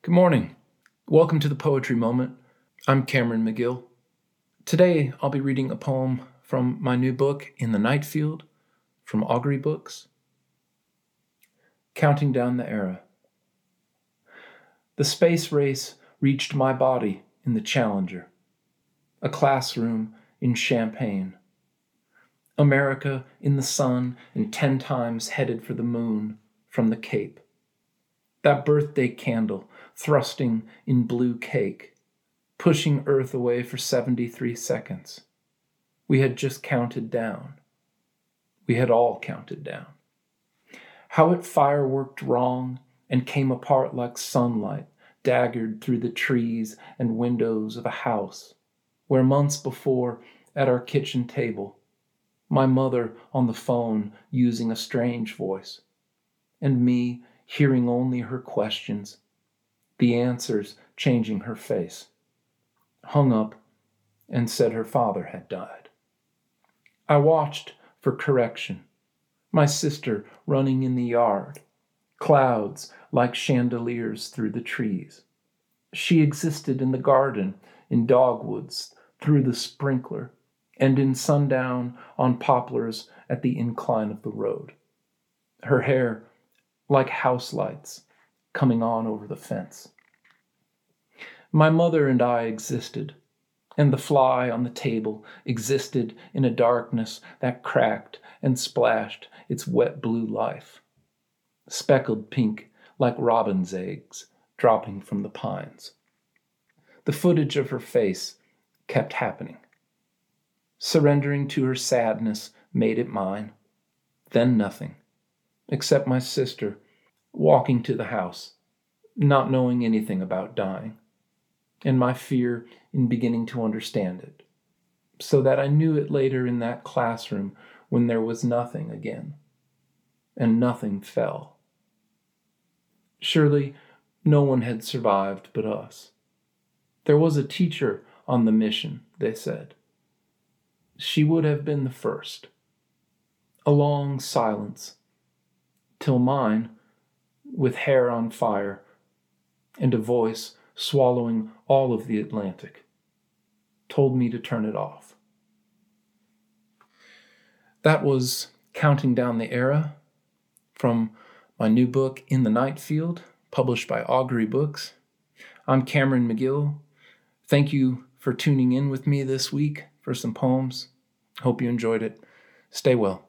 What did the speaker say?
Good morning. Welcome to the Poetry Moment. I'm Cameron McGill. Today I'll be reading a poem from my new book, In the Night Field, from Augury Books. Counting Down the Era. The space race reached my body in the Challenger, a classroom in Champaign. America in the sun and 10 times headed for the moon from the Cape. That birthday candle thrusting in blue cake, pushing Earth away for 73 seconds. We had just counted down. We had all counted down. How it fireworked wrong and came apart like sunlight, daggered through the trees and windows of a house, where months before, at our kitchen table, my mother on the phone using a strange voice, and me hearing only her questions, the answers changing her face, hung up and said her father had died. I watched for correction, my sister running in the yard, clouds like chandeliers through the trees. She existed in the garden, in dogwoods, through the sprinkler, and in sundown on poplars at the incline of the road. Her hair like house lights coming on over the fence. My mother and I existed, and the fly on the table existed in a darkness that cracked and splashed its wet blue life, speckled pink like robin's eggs dropping from the pines. The footage of her face kept happening. Surrendering to her sadness made it mine, then nothing, except my sister walking to the house, not knowing anything about dying, and my fear in beginning to understand it, so that I knew it later in that classroom when there was nothing again, and nothing fell. Surely no one had survived but us. There was a teacher on the mission, they said. She would have been the first. A long silence, till mine, with hair on fire, and a voice swallowing all of the Atlantic, told me to turn it off. That was Counting Down the Era from my new book, In the Night Field, published by Augury Books. I'm Cameron McGill. Thank you for tuning in with me this week for some poems. Hope you enjoyed it. Stay well.